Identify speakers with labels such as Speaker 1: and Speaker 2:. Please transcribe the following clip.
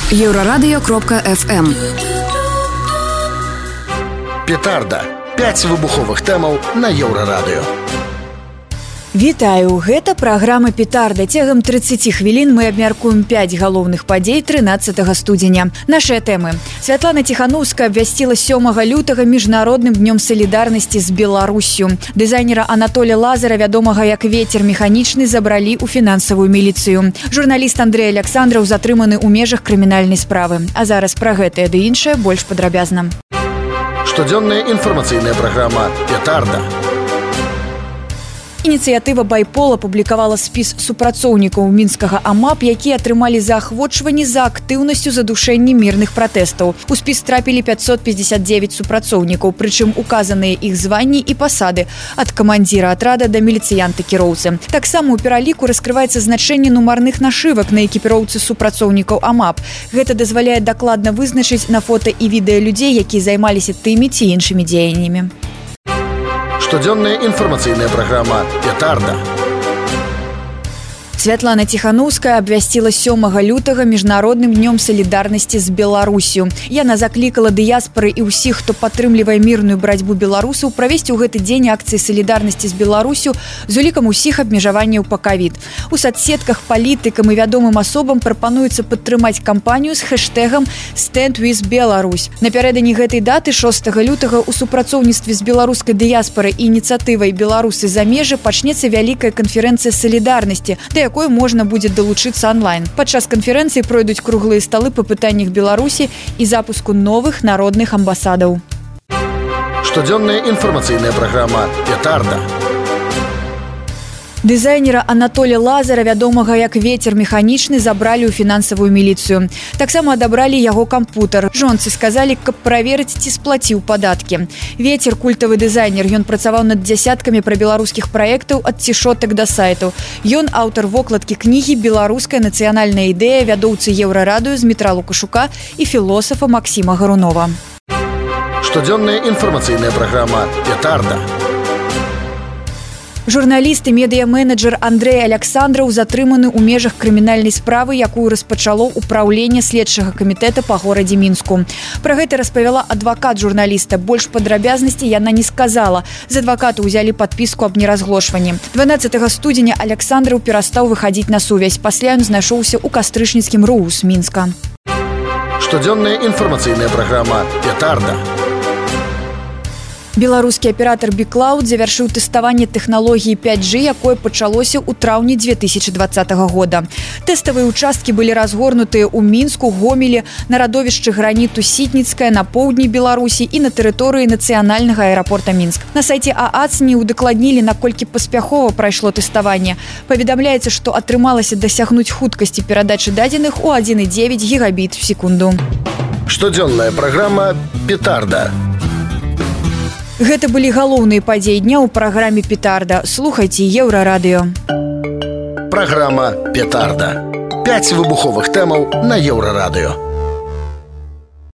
Speaker 1: Еврорадио.FM.
Speaker 2: Петарда. 5 выбуховых тэмаў на Еўрарадыё.
Speaker 3: Вітаю, гэта праграма «Петарда». Цягам 30 хвілін мы абмяркуем 5 галоўных падзей 13 студзеня. Нашыя тэмы. Святлана Тихановская абвясціла 7 лютага міжнародным днём салідарнасці з Беларуссю. Дызайнера Анатоля Лазара, вядомага як Вецер механічны, забралі ў фінансавую міліцыю. Журналіст Андрэй Александраў затрыманы ў межах крымінальнай справы. А зараз пра гэтае ды іншае больш падрабязна.
Speaker 2: Штодзённая інфармацыйная праграма «Петарда».
Speaker 3: Ініцыятыва «Байпол» апублікавала спіс супрацоўнікаў мінскага АМАП, якія атрымалі заахвочванні за актыўнасцю задушэння мірных пратэстаў. У спіс трапілі 559 супрацоўнікаў, прычым указаныя іх званні і пасады ад камандзіра атрада да міліцыянта-кіроўцы. Таксама ў пераліку раскрываецца значэнне нумарных нашывак на экіпіроўцы супрацоўнікаў АМАП. Гэта дазваляе дакладна вызначыць на фота і відэа людзей, якія займаліся тымі ці іншымі дзеяннямі.
Speaker 2: Штодзённая інфармацыйная праграма «Петарда».
Speaker 3: Святлана Тихановская абвясціла 7 лютага міжнародным днём салідарнасці з Беларуссю. Яна заклікала дыяспары і ўсіх, хто падтрымлівае мірную барацьбу беларусаў, правесці ў гэты дзень акцыі салідарнасці з Беларуссю з улікам усіх абмежаванняў па ковід. У соцсетках палітыкам і вядомым асобам прапануецца падтрымаць кампанію з хэштэгам «Stand with Belarus». Напярэдадні гэтай даты 6 лютага ў супрацоўніцтве з беларускай дыяспарай і ініцыятывай «Беларусы за межы» пачнецца вялікая канферэнцыя салідарнасці, да якой можна будзе далучыцца онлайн. Падчас канферэнцыі пройдуць круглыя сталы па пытаннях Беларусі і запуску новых народных амбасадаў.
Speaker 2: Штодзённая інфармацыйная праграма «Петарда».
Speaker 3: Дызайнера Анатоля Лазара, вядомага як Вецер механічны, забралі ў фінансавую міліцыю. Таксама адабралі яго кампутар. Жонцы сказалі, каб праверыць, ці сплаціў падаткі. Вецер – культавы дызайнер. Ён працаваў над дзясяткамі прабеларускіх праектаў ад цішотак да сайтаў. Ён аўтар вокладкі кнігі «Беларуская нацыянальная ідэя», вядоўцы Еўрарадыё Змітра Лукашука і філосафа Максіма Гарунова.
Speaker 2: Штодзённая інфармацыйная праграма «Петарда».
Speaker 3: Журналіст і медыя-менеджер Андрэй Александраў затрыманы ў межах крымінальнай справы, якую распачало ўпраўленне следчага камітэта па горадзе Мінску. Пра гэта распавяла адвакат журналіста. Больш падрабязнасці яна не сказала. З адваката ўзялі падпіску аб неразглошванні. 12 студзеня Александраў перастаў выхадзіць на сувязь. Пасля ён знайшоўся ў кастрычніцкім РУС Мінска.
Speaker 2: Штодзённая інфармацыйная праграма «Петарда».
Speaker 3: Беларускі аператар Біклауд завяршыў тэставанне тэхналогіі 5G, якое пачалося ў траўні 2020 года. Тэставыя ўчасткі былі разгорнутыя ў Мінску, Гомелі, на радовішчы граніту Сітніцкая, на поўдні Беларусі і на тэрыторыі нацыянальнага аэрапорта Мінск. На сайце ААЦ не ўдакладнілі, наколькі паспяхова прайшло тэставанне. Паведамляецца, што атрымалася дасягнуць хуткасці перадачы дадзеных у 1,9 гігабіт в секунду.
Speaker 2: Штодзённая праграма «Петарда».
Speaker 3: Гэта былі галоўныя падзеі дня ў праграме «Петарда». Слухайце Еўрарадыё.
Speaker 2: Праграма «Петарда». 5 выбуховых тэмаў на Еўрарадыё.